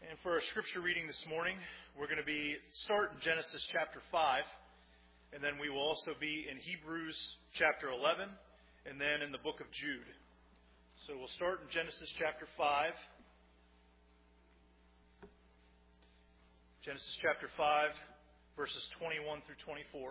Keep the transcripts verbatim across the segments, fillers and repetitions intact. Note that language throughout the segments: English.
And for our scripture reading this morning, we're going to be start in Genesis chapter five, and then we will also be in Hebrews chapter eleven, and then in the book of Jude. So we'll start in Genesis chapter five. Genesis chapter five, verses twenty-one through twenty-four.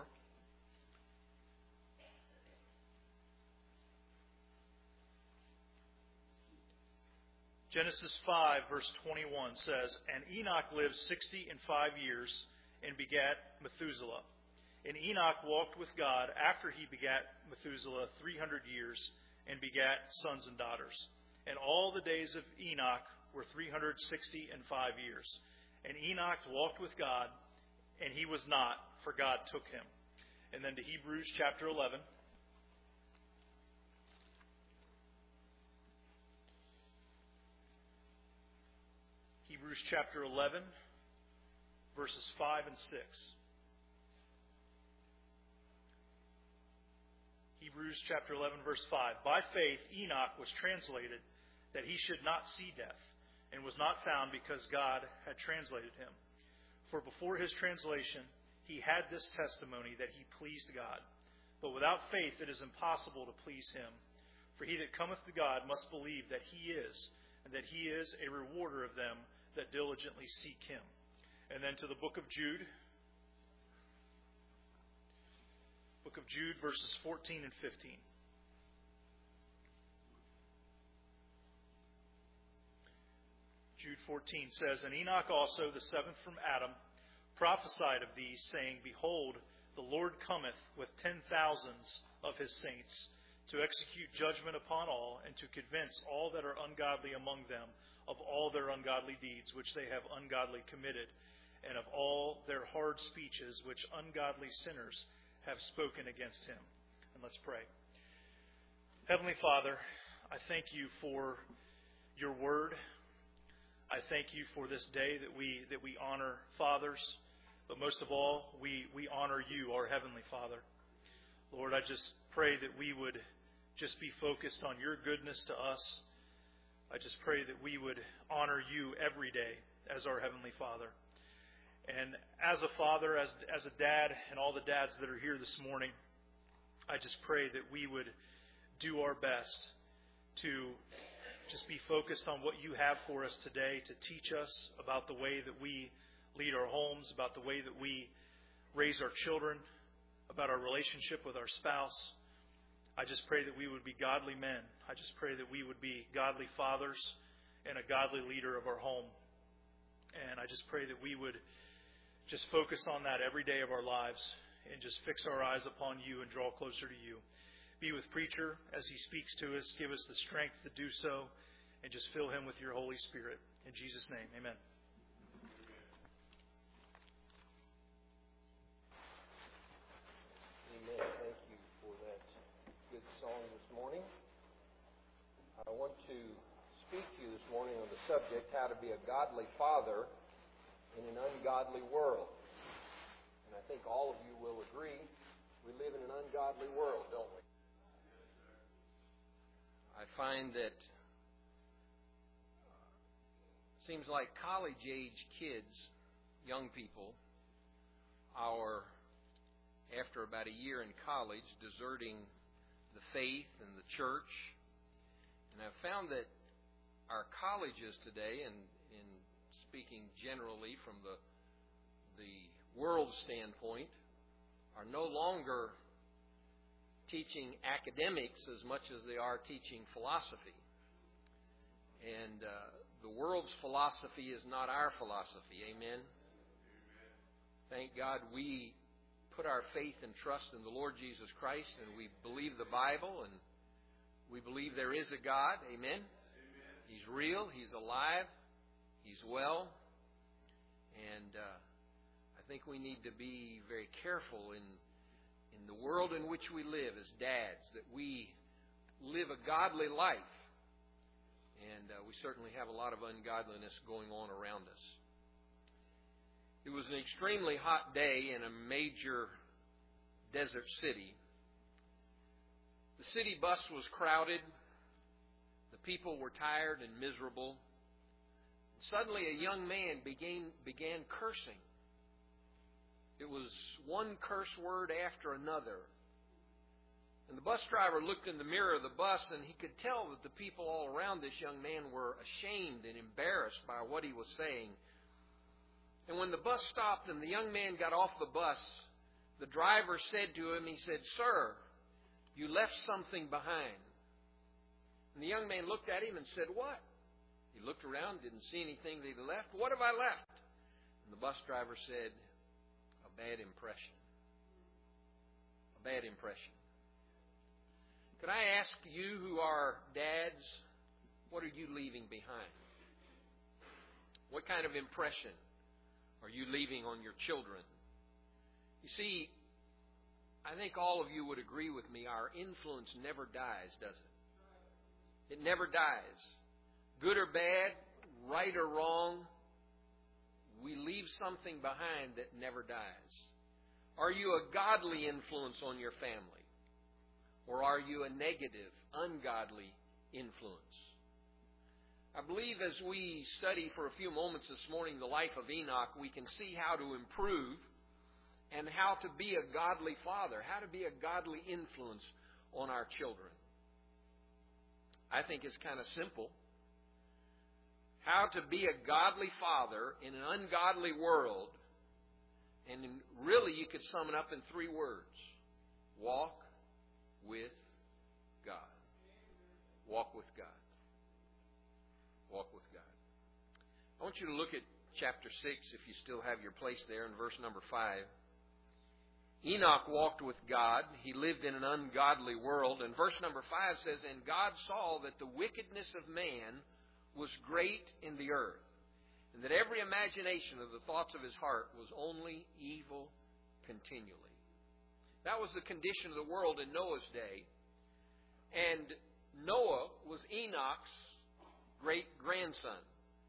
Genesis five, verse twenty-one says, "And Enoch lived sixty and five years, and begat Methuselah. And Enoch walked with God after he begat Methuselah three hundred years, and begat sons and daughters. And all the days of Enoch were three hundred sixty and five years. And Enoch walked with God, and he was not, for God took him." And then to Hebrews chapter eleven. Hebrews chapter eleven, verses five and six. Hebrews chapter eleven, verse five. "By faith Enoch was translated, that he should not see death, and was not found, because God had translated him. For before his translation he had this testimony, that he pleased God. But without faith it is impossible to please him. For he that cometh to God must believe that he is, and that he is a rewarder of them that diligently seek him." And then to the book of Jude. Book of Jude, verses fourteen and fifteen. Jude fourteen says, "And Enoch also, the seventh from Adam, prophesied of these, saying, Behold, the Lord cometh with ten thousands of his saints, to execute judgment upon all, and to convince all that are ungodly among them of all their ungodly deeds which they have ungodly committed, and of all their hard speeches which ungodly sinners have spoken against him." And let's pray. Heavenly Father, I thank you for your word. I thank you for this day that we that we honor fathers, but most of all, we, we honor you, our Heavenly Father. Lord, I just pray that we would just be focused on your goodness to us. I just pray that we would honor you every day as our Heavenly Father. And as a father, as, as a dad, and all the dads that are here this morning, I just pray that we would do our best to just be focused on what you have for us today, to teach us about the way that we lead our homes, about the way that we raise our children, about our relationship with our spouse. I just pray that we would be godly men. I just pray that we would be godly fathers and a godly leader of our home. And I just pray that we would just focus on that every day of our lives and just fix our eyes upon you and draw closer to you. Be with preacher as he speaks to us. Give us the strength to do so, and just fill him with your Holy Spirit. In Jesus' name, amen. I want to speak to you this morning on the subject, how to be a godly father in an ungodly world. And I think all of you will agree, we live in an ungodly world, don't we? I find that it seems like college-age kids, young people, are, after about a year in college, deserting the faith and the church. And I've found that our colleges today, and in speaking generally from the the world standpoint, are no longer teaching academics as much as they are teaching philosophy. And uh, the world's philosophy is not our philosophy. Amen? Amen. Thank God we put our faith and trust in the Lord Jesus Christ, and we believe the Bible, and we believe there is a God. Amen? Amen. He's real. He's alive. He's well. And uh, I think we need to be very careful in in the world in which we live as dads, that we live a godly life. And uh, we certainly have a lot of ungodliness going on around us. It was an extremely hot day in a major desert city. The city bus was crowded. The people were tired and miserable. Suddenly a young man began, began cursing. It was one curse word after another. And the bus driver looked in the mirror of the bus, and he could tell that the people all around this young man were ashamed and embarrassed by what he was saying. And when the bus stopped and the young man got off the bus, the driver said to him, he said, "Sir, you left something behind." And the young man looked at him and said, "What?" He looked around, didn't see anything that he left. "What have I left?" And the bus driver said, "A bad impression." A bad impression. Could I ask you who are dads, what are you leaving behind? What kind of impression are you leaving on your children? You see, I think all of you would agree with me, our influence never dies, does it? It never dies. Good or bad, right or wrong, we leave something behind that never dies. Are you a godly influence on your family? Or are you a negative, ungodly influence? I believe as we study for a few moments this morning the life of Enoch, we can see how to improve and how to be a godly father, how to be a godly influence on our children. I think it's kind of simple. How to be a godly father in an ungodly world, and really you could sum it up in three words. Walk with God. Walk with God. Walk with God. I want you to look at chapter six, if you still have your place there, in verse number five. Enoch walked with God. He lived in an ungodly world. And verse number five says, "And God saw that the wickedness of man was great in the earth, and that every imagination of the thoughts of his heart was only evil continually." That was the condition of the world in Noah's day. And Noah was Enoch's great-grandson.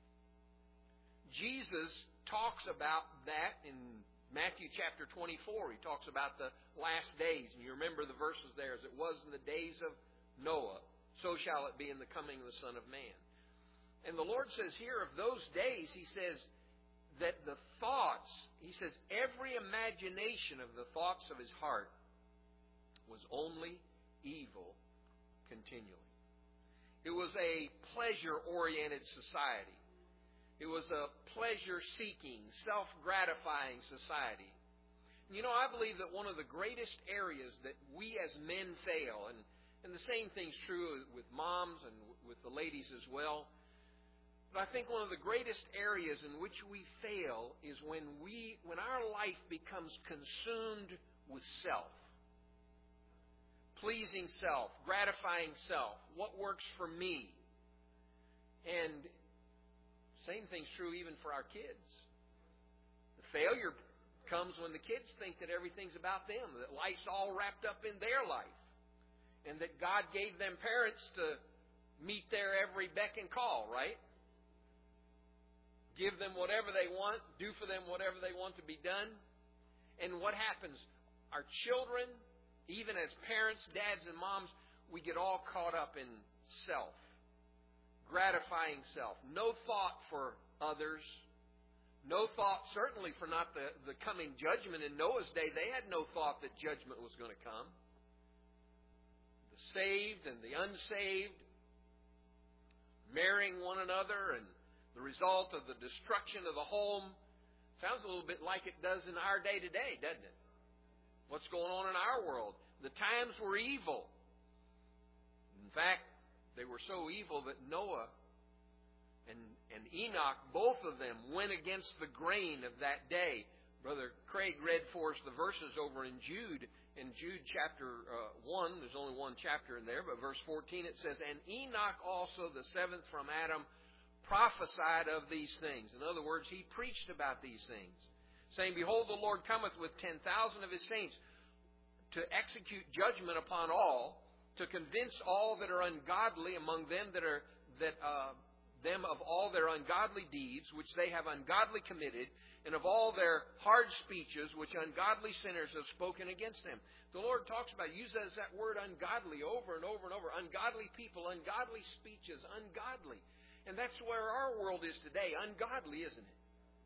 Jesus talks about that in Matthew chapter twenty-four. He talks about the last days. And you remember the verses there. "As it was in the days of Noah, so shall it be in the coming of the Son of Man." And the Lord says here of those days, He says that the thoughts, He says, every imagination of the thoughts of his heart was only evil continually. It was a pleasure-oriented society. It was a pleasure-seeking, self-gratifying society. You know, I believe that one of the greatest areas that we as men fail, and, and the same thing's true with moms and with the ladies as well, but I think one of the greatest areas in which we fail is when we, when our life becomes consumed with self. Pleasing self, gratifying self, what works for me. And same thing's true even for our kids. The failure comes when the kids think that everything's about them, that life's all wrapped up in their life, and that God gave them parents to meet their every beck and call, right? Give them whatever they want, do for them whatever they want to be done. And what happens? Our children, even as parents, dads and moms, we get all caught up in self. Gratifying self. No thought for others. No thought, certainly for not the, the coming judgment. In Noah's day, they had no thought that judgment was going to come. The saved and the unsaved marrying one another, and the result of the destruction of the home sounds a little bit like it does in our day today, doesn't it? What's going on in our world? The times were evil. In fact, they were so evil that Noah and, and Enoch, both of them, went against the grain of that day. Brother Craig read for us the verses over in Jude. In Jude chapter uh, one, there's only one chapter in there, but verse fourteen it says, "And Enoch also, the seventh from Adam, prophesied of these things." In other words, he preached about these things, saying, "Behold, the Lord cometh with ten thousand of His saints to execute judgment upon all, to convince all that are ungodly among them that are that uh, them of all their ungodly deeds which they have ungodly committed, and of all their hard speeches which ungodly sinners have spoken against them." The Lord talks about, uses that word ungodly over and over and over. Ungodly people, ungodly speeches, ungodly. And that's where our world is today. Ungodly, isn't it?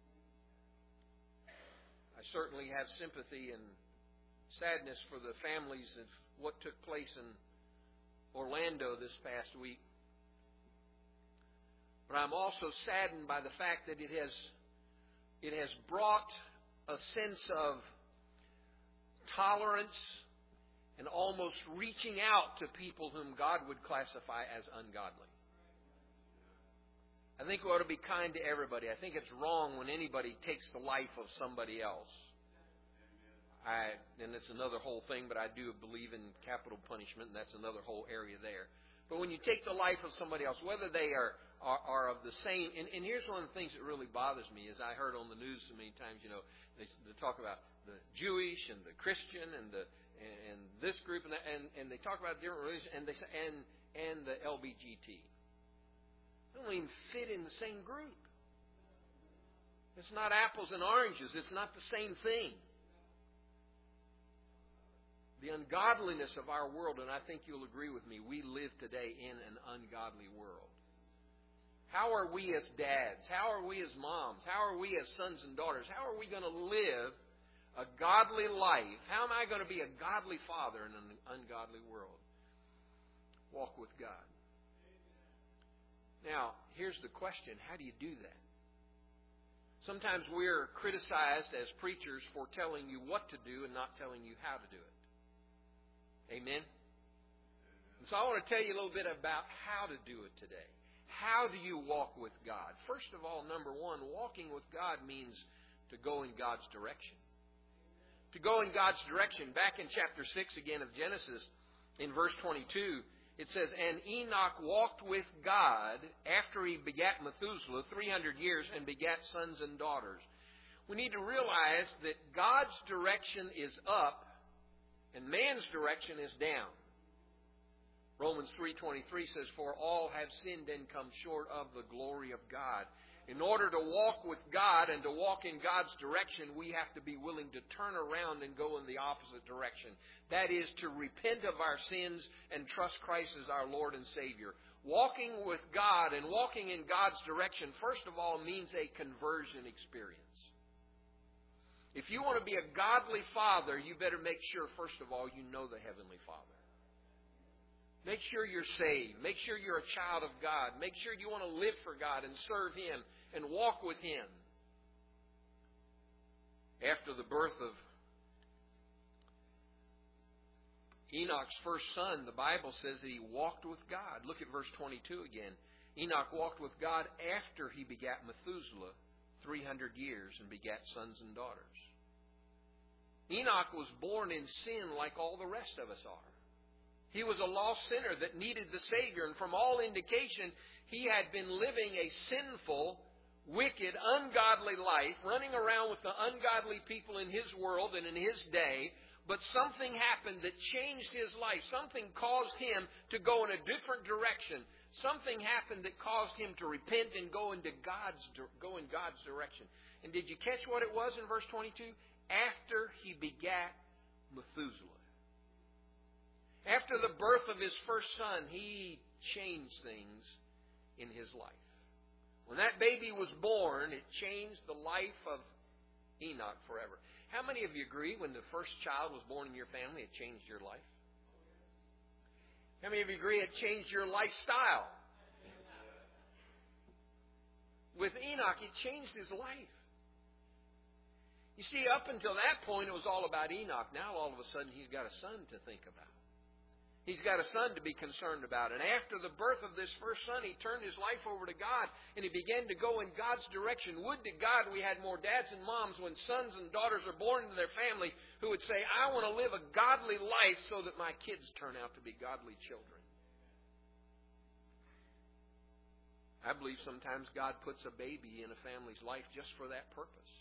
I certainly have sympathy and sadness for the families of what took place in Orlando this past week. But I'm also saddened by the fact that it has it has brought a sense of tolerance and almost reaching out to people whom God would classify as ungodly. I think we ought to be kind to everybody. I think it's wrong when anybody takes the life of somebody else. I, and it's another whole thing, but I do believe in capital punishment, and that's another whole area there. But when you take the life of somebody else, whether they are, are, are of the same... And, and here's one of the things that really bothers me, is I heard on the news so many times, you know, they, they talk about the Jewish and the Christian and the and this group, and, that, and, and they talk about different religions, and, they say, and, and the L B G T. They don't even fit in the same group. It's not apples and oranges. It's not the same thing. The ungodliness of our world, and I think you'll agree with me, we live today in an ungodly world. How are we as dads? How are we as moms? How are we as sons and daughters? How are we going to live a godly life? How am I going to be a godly father in an ungodly world? Walk with God. Now, here's the question. How do you do that? Sometimes we're criticized as preachers for telling you what to do and not telling you how to do it. Amen? And so I want to tell you a little bit about how to do it today. How do you walk with God? First of all, number one, walking with God means to go in God's direction. To go in God's direction. Back in chapter six again of Genesis, in verse twenty-two, it says, "And Enoch walked with God after he begat Methuselah three hundred years and begat sons and daughters." We need to realize that God's direction is up and man's direction is down. Romans three twenty-three says, "For all have sinned and come short of the glory of God." In order to walk with God and to walk in God's direction, we have to be willing to turn around and go in the opposite direction. That is to repent of our sins and trust Christ as our Lord and Savior. Walking with God and walking in God's direction, first of all, means a conversion experience. If you want to be a godly father, you better make sure, first of all, you know the Heavenly Father. Make sure you're saved. Make sure you're a child of God. Make sure you want to live for God and serve Him and walk with Him. After the birth of Enoch's first son, the Bible says that he walked with God. Look at verse twenty-two again. Enoch walked with God after he begat Methuselah three hundred years and begat sons and daughters. Enoch was born in sin like all the rest of us are. He was a lost sinner that needed the Savior. And from all indication, he had been living a sinful, wicked, ungodly life, running around with the ungodly people in his world and in his day. But something happened that changed his life. Something caused him to go in a different direction. Something happened that caused him to repent and go into God's go in God's direction. And did you catch what it was in verse twenty-two? After he begat Methuselah. After the birth of his first son, he changed things in his life. When that baby was born, it changed the life of Enoch forever. How many of you agree when the first child was born in your family, it changed your life? How many of you agree it changed your lifestyle? With Enoch, it changed his life. You see, up until that point, it was all about Enoch. Now, all of a sudden, he's got a son to think about. He's got a son to be concerned about. And after the birth of this first son, he turned his life over to God, and he began to go in God's direction. Would to God we had more dads and moms when sons and daughters are born into their family who would say, "I want to live a godly life so that my kids turn out to be godly children." I believe sometimes God puts a baby in a family's life just for that purpose.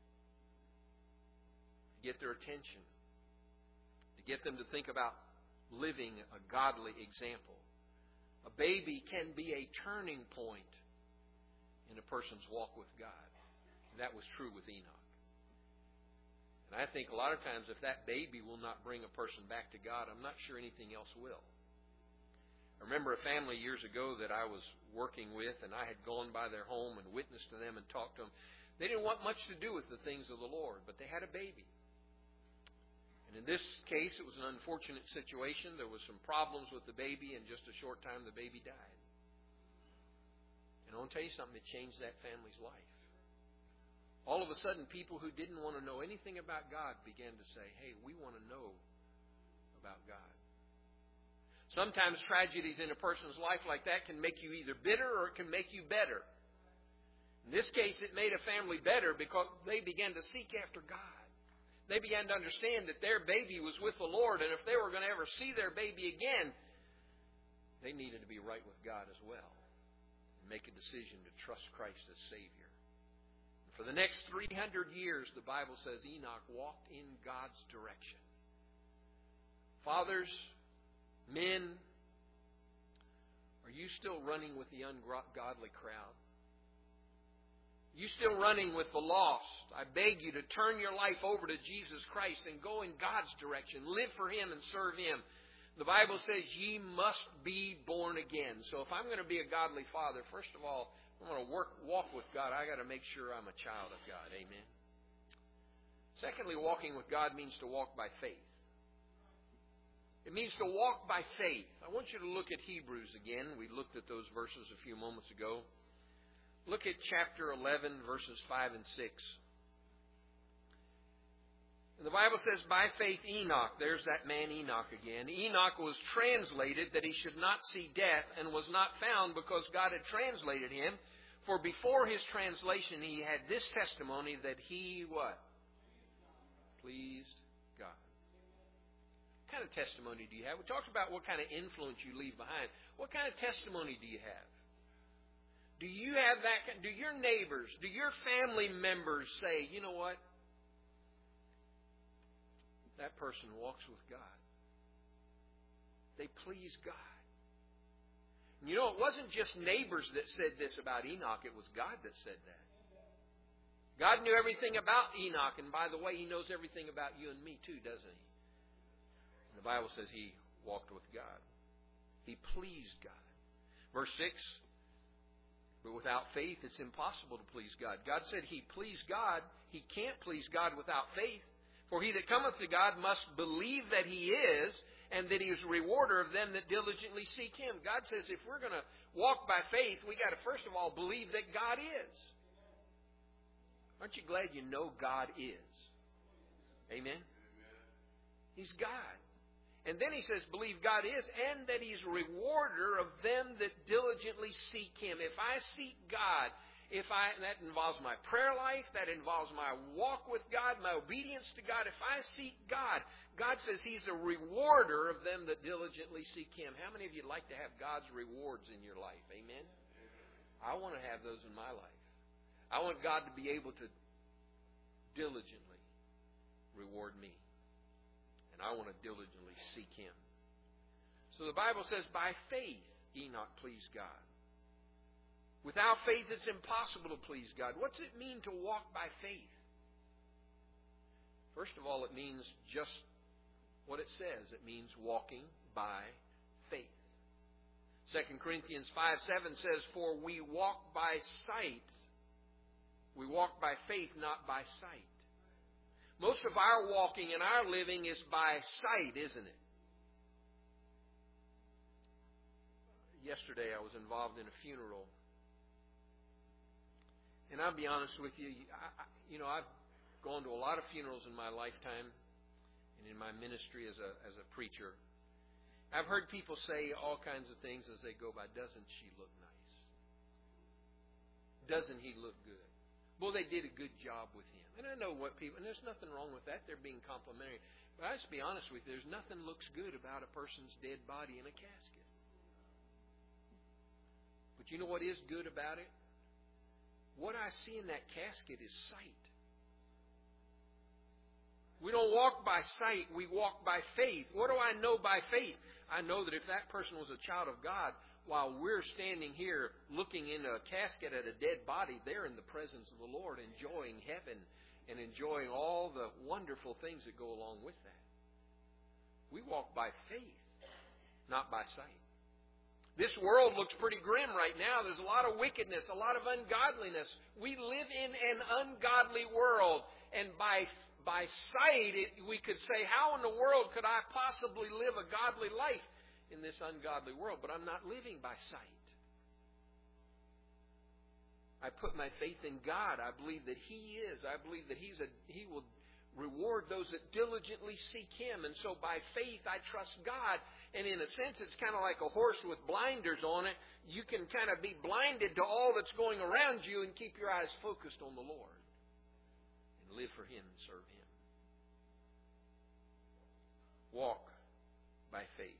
To get their attention. To get them to think about living a godly example. A baby can be a turning point in a person's walk with God. And that was true with Enoch. And I think a lot of times if that baby will not bring a person back to God, I'm not sure anything else will. I remember a family years ago that I was working with, and I had gone by their home and witnessed to them and talked to them. They didn't want much to do with the things of the Lord, but they had a baby. And in this case, it was an unfortunate situation. There was some problems with the baby, and just a short time, the baby died. And I want to tell you something, it changed that family's life. All of a sudden, people who didn't want to know anything about God began to say, hey, we want to know about God. Sometimes tragedies in a person's life like that can make you either bitter or it can make you better. In this case, it made a family better because they began to seek after God. They began to understand that their baby was with the Lord, and if they were going to ever see their baby again, they needed to be right with God as well and make a decision to trust Christ as Savior. And for the next three hundred years, the Bible says Enoch walked in God's direction. Fathers, men, are you still running with the ungodly crowd? Are you still running with the lost? I beg you to turn your life over to Jesus Christ and go in God's direction. Live for Him and serve Him. The Bible says, ye must be born again. So if I'm going to be a godly father, first of all, if I'm going to work, walk with God, I've got to make sure I'm a child of God. Amen. Secondly, walking with God means to walk by faith. It means to walk by faith. I want you to look at Hebrews again. We looked at those verses a few moments ago. Look at chapter eleven, verses five and six. And the Bible says, by faith Enoch, there's that man Enoch again. Enoch was translated that he should not see death, and was not found because God had translated him. For before his translation he had this testimony that he, what? Pleased God. What kind of testimony do you have? We talked about what kind of influence you leave behind. What kind of testimony do you have? Do you have that? Do your neighbors, do your family members say, you know what? That person walks with God. They please God. And you know, it wasn't just neighbors that said this about Enoch. It was God that said that. God knew everything about Enoch. And by the way, He knows everything about you and me too, doesn't He? And the Bible says he walked with God. He pleased God. Verse six. But without faith, it's impossible to please God. God said He pleased God. He can't please God without faith. For he that cometh to God must believe that He is, and that He is a rewarder of them that diligently seek Him. God says if we're going to walk by faith, we got to first of all believe that God is. Aren't you glad you know God is? Amen? He's God. And then He says, believe God is, and that He's a rewarder of them that diligently seek Him. If I seek God, if I that involves my prayer life, that involves my walk with God, my obedience to God. If I seek God, God says He's a rewarder of them that diligently seek Him. How many of you like to have God's rewards in your life? Amen? I want to have those in my life. I want God to be able to diligently reward me. And I want to diligently seek Him. So the Bible says, by faith Enoch pleased God. Without faith, it's impossible to please God. What's it mean to walk by faith? First of all, it means just what it says. It means walking by faith. Second Corinthians five seven says, for we walk by sight. We walk by faith, not by sight. Most of our walking and our living is by sight, isn't it? Yesterday I was involved in a funeral. And I'll be honest with you, I, you know, I've gone to a lot of funerals in my lifetime and in my ministry as a as a preacher. I've heard people say all kinds of things as they go by. Doesn't she look nice? Doesn't he look good? Well, they did a good job with him. And I know what people, and there's nothing wrong with that. They're being complimentary. But I just be honest with you, there's nothing looks good about a person's dead body in a casket. But you know what is good about it? What I see in that casket is sight. We don't walk by sight, we walk by faith. What do I know by faith? I know that if that person was a child of God, while we're standing here looking in a casket at a dead body, they're in the presence of the Lord, enjoying heaven and enjoying all the wonderful things that go along with that. We walk by faith, not by sight. This world looks pretty grim right now. There's a lot of wickedness, a lot of ungodliness. We live in an ungodly world. And by by sight, it, we could say, how in the world could I possibly live a godly life in this ungodly world? But I'm not living by sight. I put my faith in God. I believe that He is. I believe that He's a, He will reward those that diligently seek Him. And so by faith, I trust God. And in a sense, it's kind of like a horse with blinders on it. You can kind of be blinded to all that's going around you and keep your eyes focused on the Lord. And live for Him and serve Him. Walk by faith.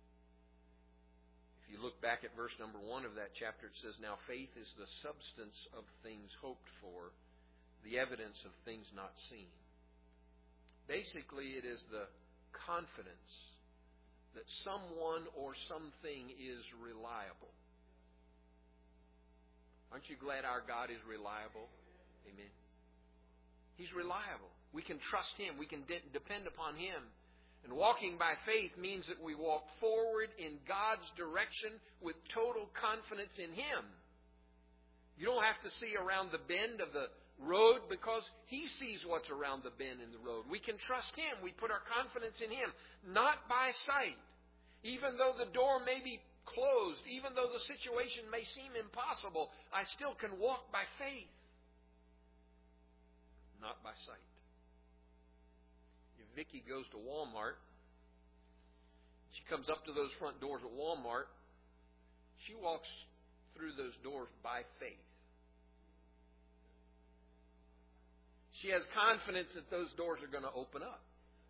If you look back at verse number one of that chapter, it says, "Now faith is the substance of things hoped for, the evidence of things not seen." Basically, it is the confidence that someone or something is reliable. Aren't you glad our God is reliable? Amen. He's reliable. We can trust Him. We can de- depend upon Him. And walking by faith means that we walk forward in God's direction with total confidence in Him. You don't have to see around the bend of the road because He sees what's around the bend in the road. We can trust Him. We put our confidence in Him, not by sight. Even though the door may be closed, even though the situation may seem impossible, I still can walk by faith, not by sight. If Vicki goes to Walmart, she comes up to those front doors at Walmart, she walks through those doors by faith. She has confidence that those doors are going to open up.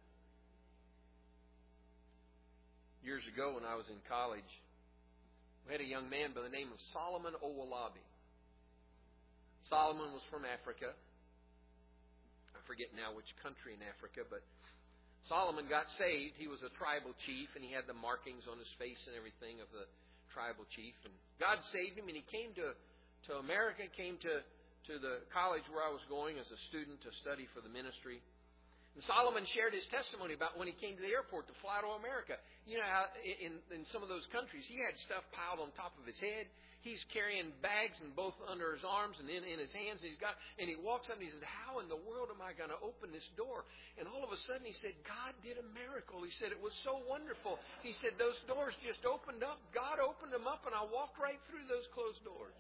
Years ago when I was in college, we had a young man by the name of Solomon Owolabi. Solomon was from Africa. I forget now which country in Africa, but Solomon got saved. He was a tribal chief, and he had the markings on his face and everything of the tribal chief. And God saved him, and he came to, to America, came to to the college where I was going as a student to study for the ministry. And Solomon shared his testimony about when he came to the airport to fly to America. You know how in, in some of those countries he had stuff piled on top of his head. He's carrying bags and both under his arms and in, in his hands. And he's got, and he walks up and he said, "How in the world am I going to open this door?" And all of a sudden he said, "God did a miracle." He said, "It was so wonderful." He said, "Those doors just opened up. God opened them up and I walked right through those closed doors."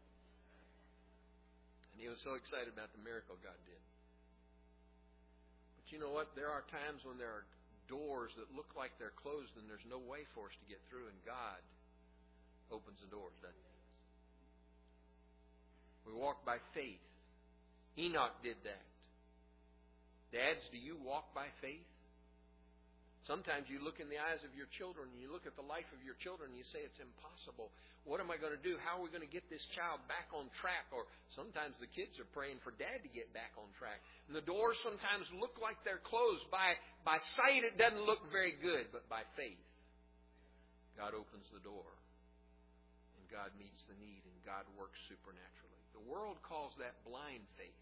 He was so excited about the miracle God did. But you know what? There are times when there are doors that look like they're closed and there's no way for us to get through, and God opens the doors, doesn't He? We walk by faith. Enoch did that. Dads, do you walk by faith? Sometimes you look in the eyes of your children and you look at the life of your children and you say, "It's impossible. What am I going to do? How are we going to get this child back on track?" Or sometimes the kids are praying for Dad to get back on track. And the doors sometimes look like they're closed. By, by sight, it doesn't look very good. But by faith, God opens the door. And God meets the need. And God works supernaturally. The world calls that blind faith.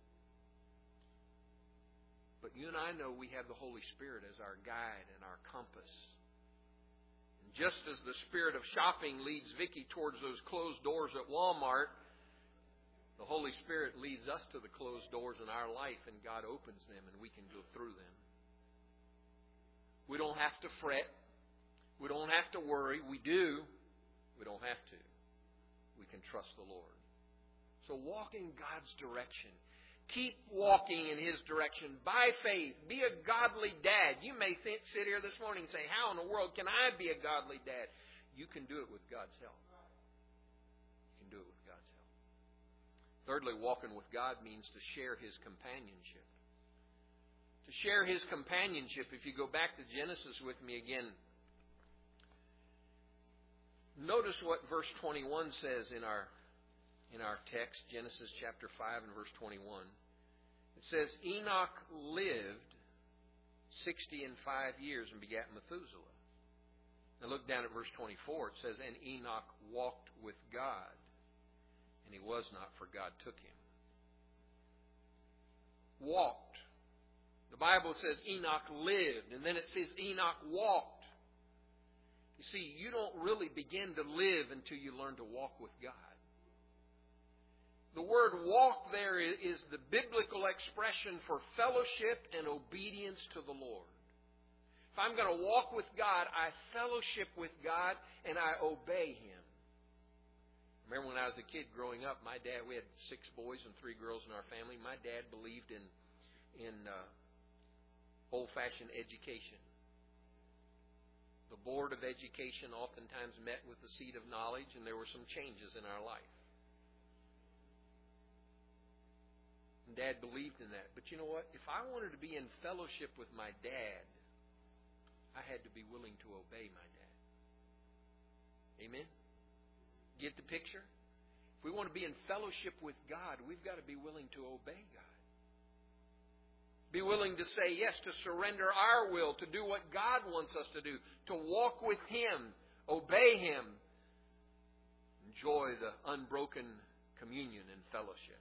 But you and I know we have the Holy Spirit as our guide and our compass. And just as the spirit of shopping leads Vicki towards those closed doors at Walmart, the Holy Spirit leads us to the closed doors in our life, and God opens them and we can go through them. We don't have to fret. We don't have to worry. We do. We don't have to. We can trust the Lord. So walk in God's direction. Keep walking in His direction by faith. Be a godly dad. You may think, sit here this morning and say, "How in the world can I be a godly dad?" You can do it with God's help. You can do it with God's help. Thirdly, walking with God means to share His companionship. To share His companionship, if you go back to Genesis with me again, notice what verse twenty-one says in our In our text, Genesis chapter five and verse twenty-one. It says, "Enoch lived sixty and five years and begat Methuselah." Now look down at verse twenty-four. It says, "And Enoch walked with God, and he was not, for God took him." Walked. The Bible says Enoch lived, and then it says Enoch walked. You see, you don't really begin to live until you learn to walk with God. The word walk there is the biblical expression for fellowship and obedience to the Lord. If I'm going to walk with God, I fellowship with God and I obey Him. I remember when I was a kid growing up, my dad, we had six boys and three girls in our family. My dad believed in, in uh, old-fashioned education. The Board of Education oftentimes met with the seat of knowledge, and there were some changes in our life. And Dad believed in that. But you know what? If I wanted to be in fellowship with my dad, I had to be willing to obey my dad. Amen? Get the picture? If we want to be in fellowship with God, we've got to be willing to obey God. Be willing to say yes, to surrender our will, to do what God wants us to do, to walk with Him, obey Him, enjoy the unbroken communion and fellowship.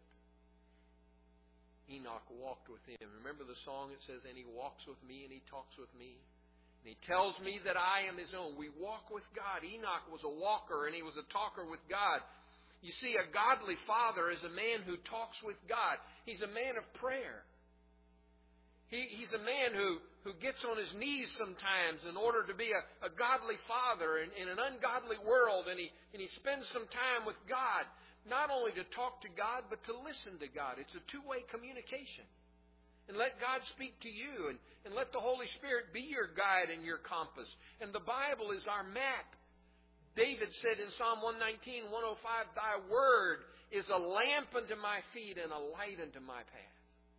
Enoch walked with Him. Remember the song that says, and He walks with me and He talks with me. And He tells me that I am His own. We walk with God. Enoch was a walker and he was a talker with God. You see, a godly father is a man who talks with God. He's a man of prayer. He, he's a man who, who gets on his knees sometimes in order to be a, a godly father in, in an ungodly world. And he, and he spends some time with God. Not only to talk to God, but to listen to God. It's a two-way communication. And let God speak to you. And, and let the Holy Spirit be your guide and your compass. And the Bible is our map. David said in Psalm one nineteen, one oh five, Thy word is a lamp unto my feet and a light unto my path.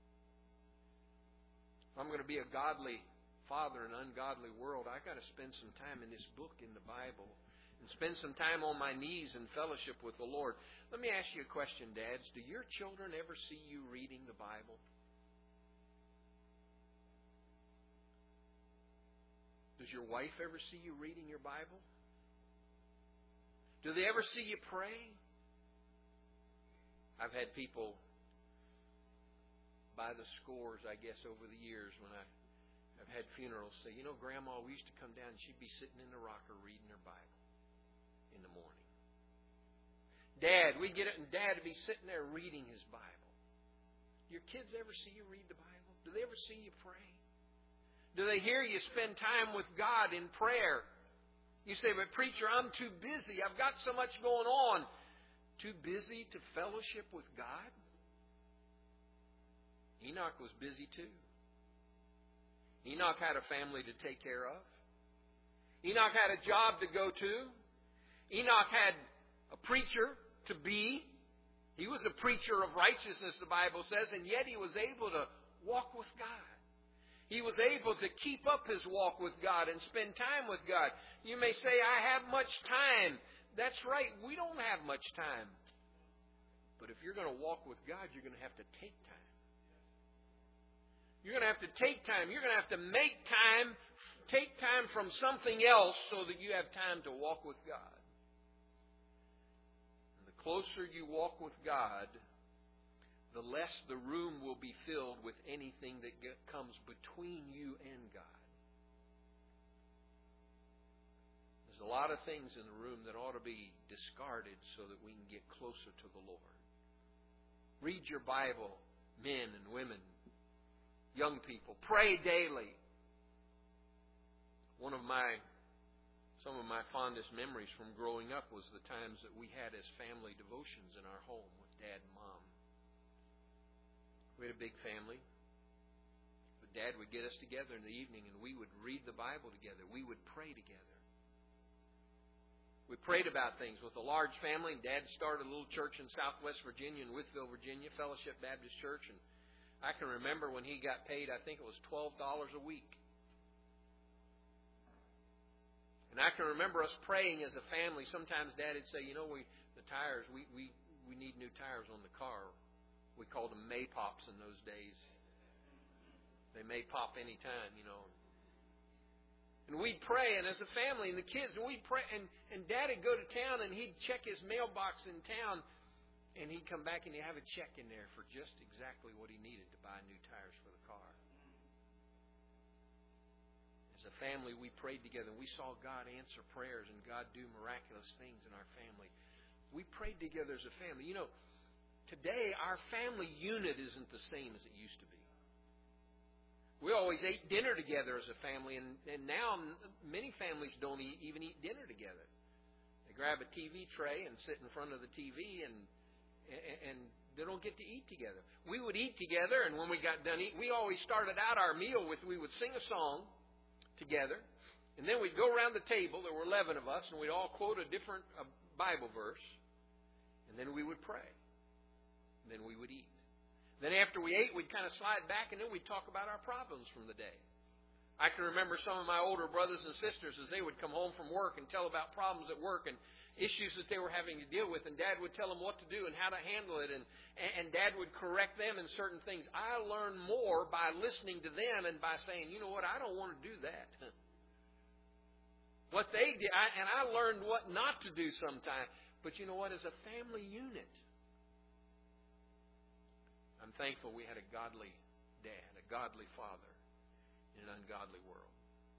If I'm going to be a godly father in an ungodly world, I've got to spend some time in this book, in the Bible. And spend some time on my knees in fellowship with the Lord. Let me ask you a question, dads. Do your children ever see you reading the Bible? Does your wife ever see you reading your Bible? Do they ever see you pray? I've had people by the scores, I guess, over the years when I, I've had funerals say, you know, Grandma, we used to come down and she'd be sitting in the rocker reading her Bible in the morning. Dad, we get it, and Dad would be sitting there reading his Bible. Do your kids ever see you read the Bible? Do they ever see you pray? Do they hear you spend time with God in prayer? You say, but preacher, I'm too busy. I've got so much going on. Too busy to fellowship with God? Enoch was busy too. Enoch had a family to take care of. Enoch had a job to go to. Enoch had a preacher to be. He was a preacher of righteousness, the Bible says, and yet he was able to walk with God. He was able to keep up his walk with God and spend time with God. You may say, I have much time. That's right, we don't have much time. But if you're going to walk with God, you're going to have to take time. You're going to have to take time. You're going to have to make time, take time from something else so that you have time to walk with God. Closer you walk with God, the less the room will be filled with anything that get, comes between you and God. There's a lot of things in the room that ought to be discarded so that we can get closer to the Lord. Read your Bible, men and women, young people. Pray daily. One of my Some of my fondest memories from growing up was the times that we had as family devotions in our home with Dad and Mom. We had a big family. But Dad would get us together in the evening and we would read the Bible together. We would pray together. We prayed about things with a large family. Dad started a little church in Southwest Virginia, in Withville, Virginia, Fellowship Baptist Church. And I can remember when he got paid, I think it was twelve dollars a week. And I can remember us praying as a family. Sometimes Dad would say, you know, we the tires, we, we, we need new tires on the car. We called them May-Pops in those days. They may pop any time, you know. And we'd pray, and as a family, and the kids, and we'd pray, and, and Dad would go to town, and he'd check his mailbox in town, and he'd come back, and he'd have a check in there for just exactly what he needed to buy new tires for the car. As As a family, we prayed together, and we saw God answer prayers and God do miraculous things in our family. We prayed together as a family. You know, today our family unit isn't the same as it used to be. We always ate dinner together as a family, and, and now many families don't eat, even eat dinner together. They grab a T V tray and sit in front of the T V, and and they don't get to eat together. We would eat together, and when we got done eating, we always started out our meal with, we would sing a song together, and then we'd go around the table. There were eleven of us, and we'd all quote a different uh, Bible verse, and then we would pray. And then we would eat. Then after we ate, we'd kind of slide back, and then we'd talk about our problems from the day. I can remember some of my older brothers and sisters as they would come home from work and tell about problems at work and issues that they were having to deal with, and Dad would tell them what to do and how to handle it, and, and Dad would correct them in certain things. I learned more by listening to them and by saying, you know what, I don't want to do that. What they did, I, and I learned what not to do sometimes. But you know what, as a family unit, I'm thankful we had a godly dad, a godly father in an ungodly world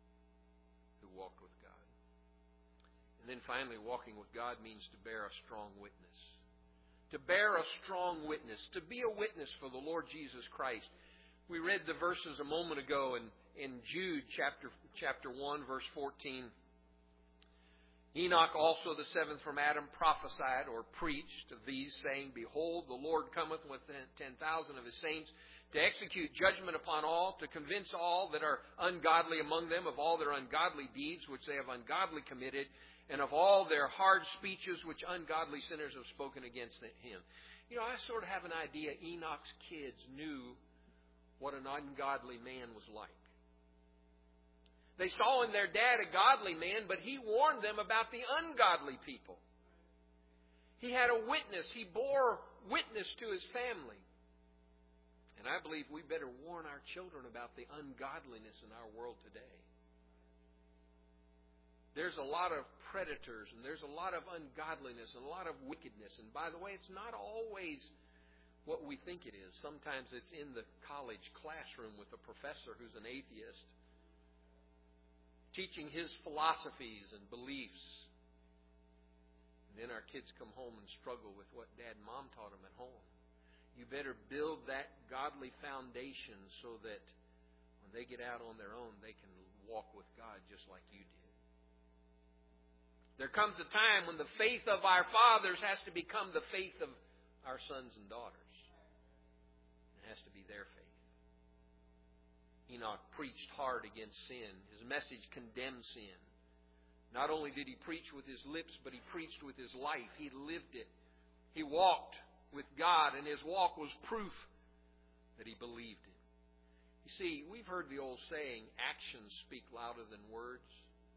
who walked with God. And then finally, walking with God means to bear a strong witness. To bear a strong witness. To be a witness for the Lord Jesus Christ. We read the verses a moment ago in, in Jude chapter, chapter one, verse fourteen. Enoch also, the seventh from Adam, prophesied or preached of these, saying, Behold, the Lord cometh with ten thousand of His saints to execute judgment upon all, to convince all that are ungodly among them of all their ungodly deeds which they have ungodly committed, and of all their hard speeches which ungodly sinners have spoken against Him. You know, I sort of have an idea Enoch's kids knew what an ungodly man was like. They saw in their dad a godly man, but he warned them about the ungodly people. He had a witness. He bore witness to his family. And I believe we better warn our children about the ungodliness in our world today. There's a lot of predators, and there's a lot of ungodliness, and a lot of wickedness. And by the way, it's not always what we think it is. Sometimes it's in the college classroom with a professor who's an atheist, teaching his philosophies and beliefs. And then our kids come home and struggle with what Dad and Mom taught them at home. You better build that godly foundation so that when they get out on their own, they can walk with God just like you did. There comes a time when the faith of our fathers has to become the faith of our sons and daughters. It has to be their faith. Enoch preached hard against sin. His message condemned sin. Not only did he preach with his lips, but he preached with his life. He lived it. He walked with God, and his walk was proof that he believed it. You see, we've heard the old saying, actions speak louder than words.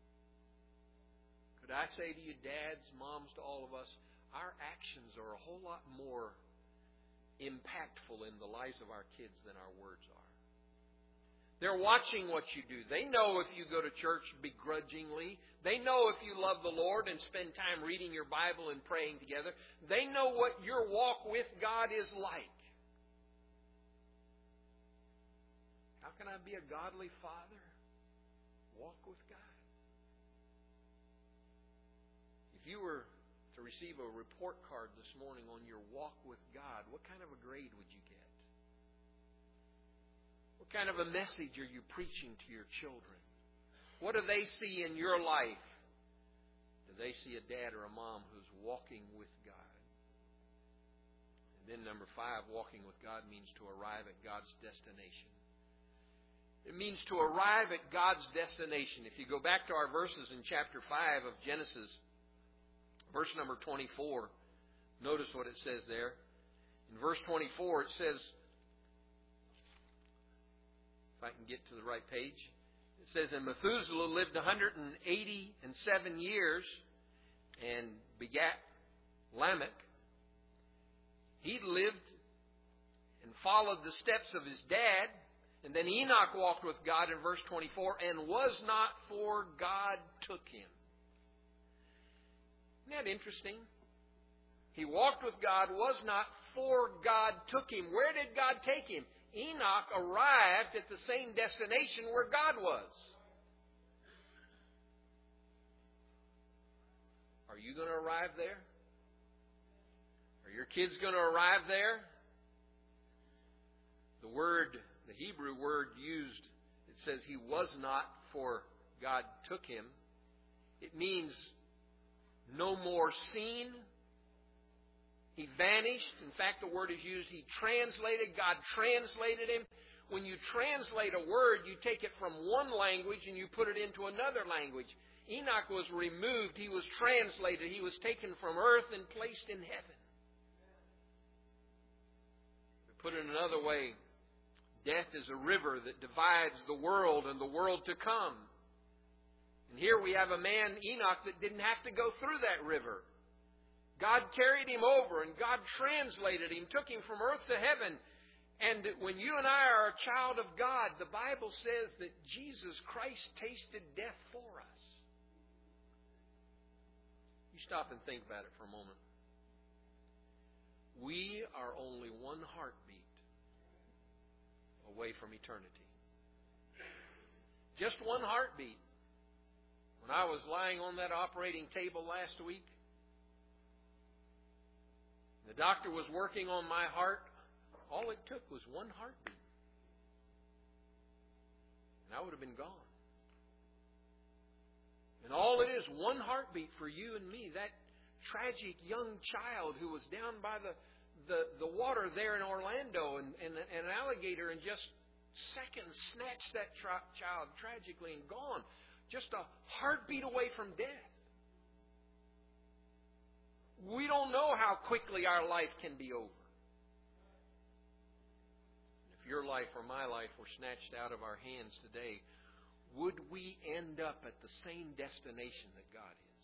Could I say to you, dads, moms, to all of us, our actions are a whole lot more impactful in the lives of our kids than our words are. They're watching what you do. They know if you go to church begrudgingly. They know if you love the Lord and spend time reading your Bible and praying together. They know what your walk with God is like. How can I be a godly father? Walk with God. If you were to receive a report card this morning on your walk with God, what kind of a grade would you get? What kind of a message are you preaching to your children? What do they see in your life? Do they see a dad or a mom who's walking with God? And then number five, walking with God means to arrive at God's destination. It means to arrive at God's destination. If you go back to our verses in chapter five of Genesis, verse number twenty-four, notice what it says there. In verse twenty-four, it says, if I can get to the right page, it says, and Methuselah lived one hundred eighty and seven years and begat Lamech. He lived and followed the steps of his dad. And then Enoch walked with God in verse twenty-four, and was not, for God took him. Isn't that interesting? He walked with God, was not, for God took him. Where did God take him? Enoch arrived at the same destination where God was. Are you going to arrive there? Are your kids going to arrive there? The word, the Hebrew word used, it says he was not, for God took him. It means no more seen. He vanished. In fact, the word is used, he translated, God translated him. When you translate a word, you take it from one language and you put it into another language. Enoch was removed. He was translated. He was taken from earth and placed in heaven. To put it another way, death is a river that divides the world and the world to come. And here we have a man, Enoch, that didn't have to go through that river. God carried him over and God translated him, took him from earth to heaven. And when you and I are a child of God, the Bible says that Jesus Christ tasted death for us. You stop and think about it for a moment. We are only one heartbeat away from eternity. Just one heartbeat. When I was lying on that operating table last week, the doctor was working on my heart. All it took was one heartbeat. And I would have been gone. And all it is, one heartbeat for you and me. That tragic young child who was down by the, the, the water there in Orlando, and, and, and an alligator in just seconds snatched that tra- child tragically and gone. Just a heartbeat away from death. We don't know how quickly our life can be over. If your life or my life were snatched out of our hands today, would we end up at the same destination that God is?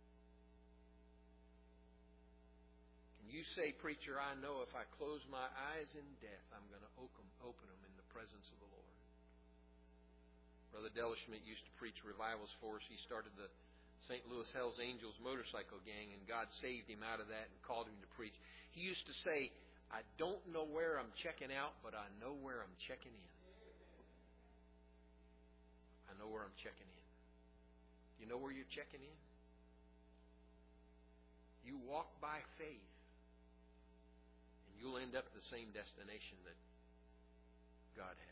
Can you say, preacher, I know if I close my eyes in death, I'm going to open, open them in the presence of the Lord? Brother Dellishmit used to preach revivals for us. He started the Saint Louis Hells Angels motorcycle gang, and God saved him out of that and called him to preach. He used to say, I don't know where I'm checking out, but I know where I'm checking in. I know where I'm checking in. You know where you're checking in? You walk by faith, and you'll end up at the same destination that God has.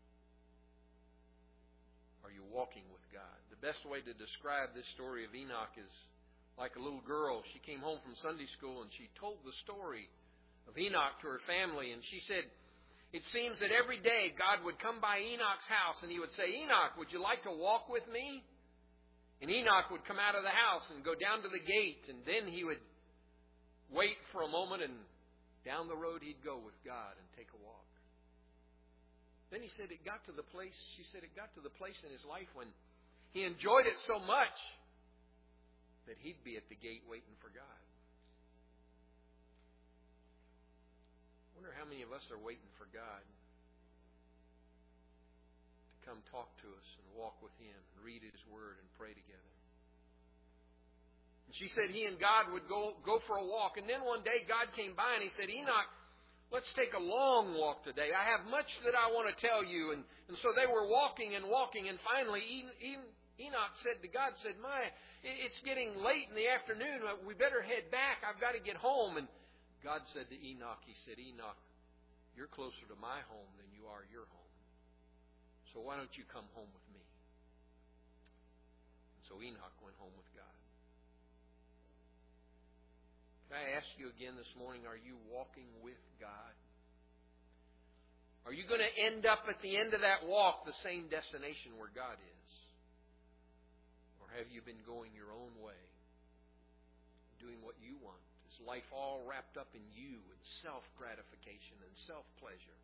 Are you walking with God? The best way to describe this story of Enoch is like a little girl. She came home from Sunday school and she told the story of Enoch to her family. And she said, it seems that every day God would come by Enoch's house and he would say, Enoch, would you like to walk with me? And Enoch would come out of the house and go down to the gate, and then he would wait for a moment, and down the road he'd go with God and take a walk. Then he said it got to the place, she said it got to the place in his life when he enjoyed it so much that he'd be at the gate waiting for God. I wonder how many of us are waiting for God to come talk to us and walk with Him and read His Word and pray together. And she said he and God would go, go for a walk. And then one day God came by and He said, Enoch, let's take a long walk today. I have much that I want to tell you. And, and so they were walking and walking. And finally Enoch said to God, said, My, it's getting late in the afternoon. We better head back. I've got to get home. And God said to Enoch, He said, Enoch, you're closer to my home than you are your home. So why don't you come home with me? And so Enoch went home with God. Can I ask you again this morning, are you walking with God? Are you going to end up at the end of that walk the same destination where God is? Or have you been going your own way, doing what you want? Is life all wrapped up in you and self-gratification and self-pleasure?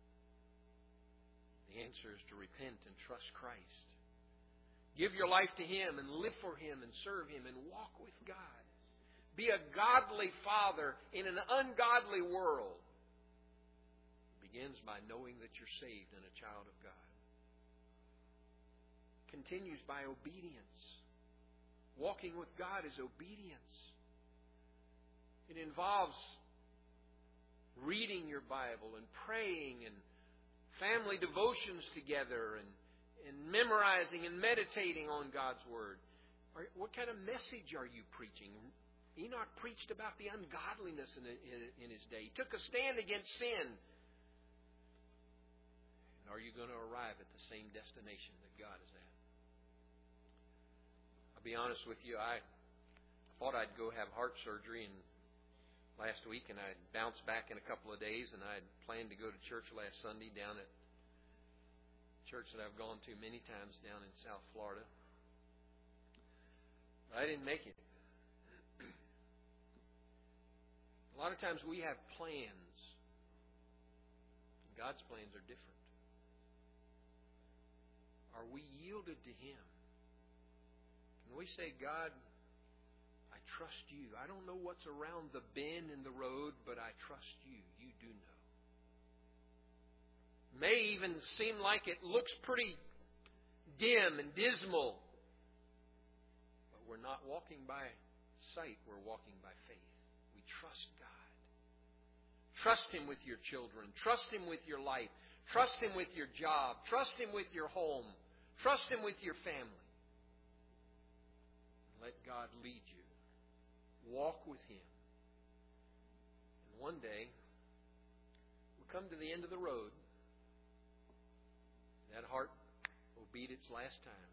The answer is to repent and trust Christ. Give your life to Him and live for Him and serve Him and walk with God. Be a godly father in an ungodly world. It begins by knowing that you're saved and a child of God. It continues by obedience. Walking with God is obedience. It involves reading your Bible and praying and family devotions together and, and memorizing and meditating on God's Word. Or what kind of message are you preaching? Enoch preached about the ungodliness in, in his day. He took a stand against sin. And are you going to arrive at the same destination that God is at? I'll be honest with you, I thought I'd go have heart surgery and last week, and I'd bounce back in a couple of days, and I'd planned to go to church last Sunday down at a church that I've gone to many times down in South Florida. But I didn't make it. A lot of times we have plans. God's plans are different. Are we yielded to Him? Can we say, God, I trust you. I don't know what's around the bend in the road, but I trust you. You do know. May even seem like it looks pretty dim and dismal. But we're not walking by sight. We're walking by faith. We trust God. Trust Him with your children. Trust Him with your life. Trust Him with your job. Trust Him with your home. Trust Him with your family. Let God lead you. Walk with Him. And one day, we'll come to the end of the road. That heart will beat its last time.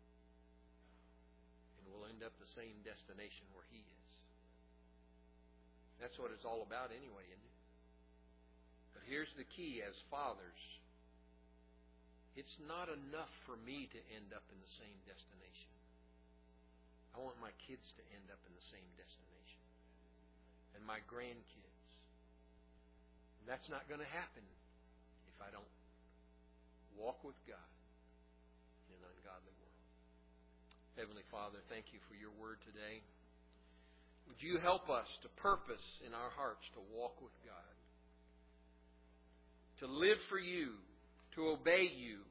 And we'll end up the same destination where He is. That's what it's all about anyway, isn't it? But here's the key as fathers. It's not enough for me to end up in the same destination. I want my kids to end up in the same destination. And my grandkids. And that's not going to happen if I don't walk with God in an ungodly world. Heavenly Father, thank you for your word today. Would you help us to purpose in our hearts to walk with God, to live for you, to obey you,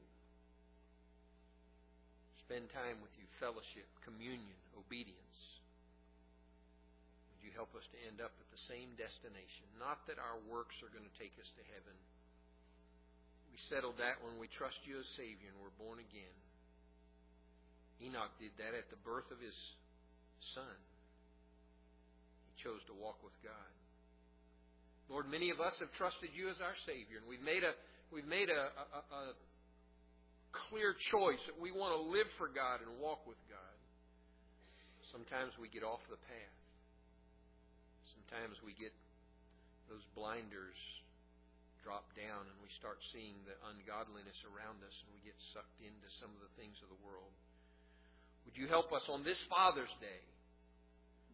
spend time with you, fellowship, communion, obedience. Would you help us to end up at the same destination? Not that our works are going to take us to heaven. We settled that when we trust you as Savior and we're born again. Enoch did that at the birth of his son. He chose to walk with God. Lord, many of us have trusted you as our Savior, and we've made a we've made a, a, a clear choice that we want to live for God and walk with God. Sometimes we get off the path. Sometimes we get those blinders drop down and we start seeing the ungodliness around us and we get sucked into some of the things of the world. Would you help us on this Father's Day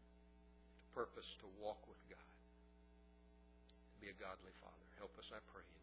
to purpose to walk with God, to be a godly father? Help us, I pray.